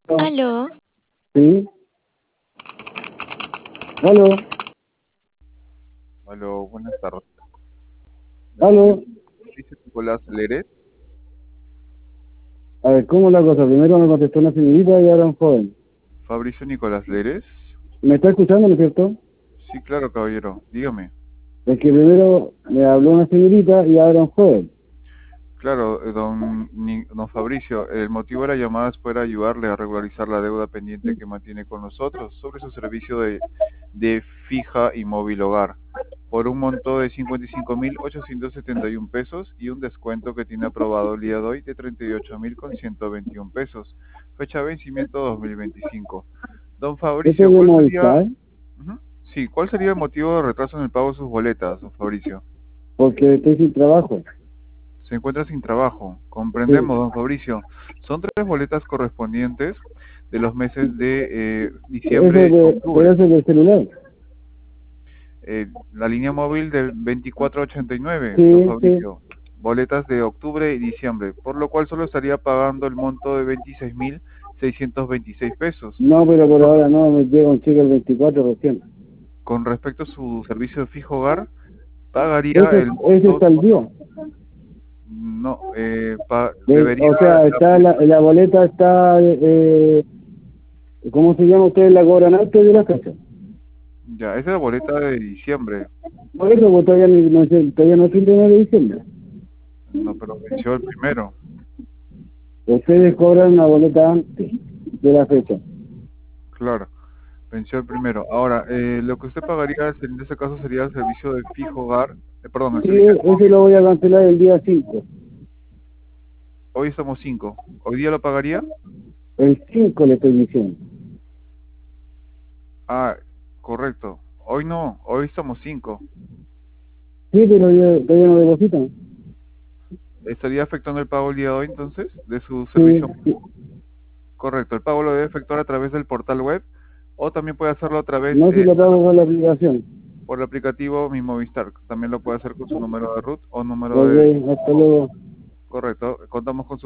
Aló, Sí, aló, Aló, buenas tardes. Me aló. comunico con Nicolás Leret. A ver, ¿cómo es la cosa? Primero me contestó una señorita y ahora un joven. Fabricio Nicolás Leres. ¿Me está escuchando, no es cierto? Sí, claro, caballero. Dígame. Es que primero me habló una señorita y ahora un joven. Claro, don Fabricio, el motivo de la llamada es para ayudarle a regularizar la deuda pendiente que mantiene con nosotros sobre su servicio de fija y móvil hogar por un monto de 55.871 pesos y un descuento que tiene aprobado el día de hoy de 38.121 pesos. Fecha de vencimiento 2025. Don ¿Este Fabricio, es de ¿cuál sería? Movistar? Ujú. Sí, ¿cuál sería el motivo de retraso en el pago de sus boletas, don Fabricio? Porque estoy sin trabajo. Se encuentra sin trabajo. Sí, Comprendemos, don Fabricio. Son tres boletas correspondientes de los meses de diciembre y pero octubre. eso es del celular. La línea móvil del 2489, don Sí, sí. Fabricio. Boletas de octubre y diciembre, por lo cual solo estaría pagando el monto de 26.626 pesos. No, pero por Con, ahora no, me llega un cheque el 24 recién. con respecto a su servicio de fijo hogar, pagaría Ese, el ese monto, está el día. no, debería O sea, está la boleta está, ¿cómo se llama? Ustedes la cobran antes de la fecha. ya, esa es la boleta de diciembre. Por eso, pues todavía todavía no es fin de diciembre. No, pero venció el primero. Ustedes cobran una boleta antes de la fecha. Claro, venció el primero. Ahora, lo que usted pagaría en ese caso sería el servicio de fijo hogar, perdón, el Sí, servicio de ese lo móvil. voy a cancelar el día 5. Hoy estamos 5. ¿Hoy día lo pagaría? El 5 le estoy diciendo. Ah, correcto. Hoy no, hoy estamos 5. Sí, pero todavía no depositan. ¿Estaría afectando el pago el día de hoy entonces de su Sí, servicio? sí. Correcto, el pago lo debe efectuar a través del portal web o también puede hacerlo a través No si lo pago con la aplicación. por el aplicativo Mi Movistar. También lo puede hacer con su número de root o número de... Ok, hasta luego. Correcto, contamos con su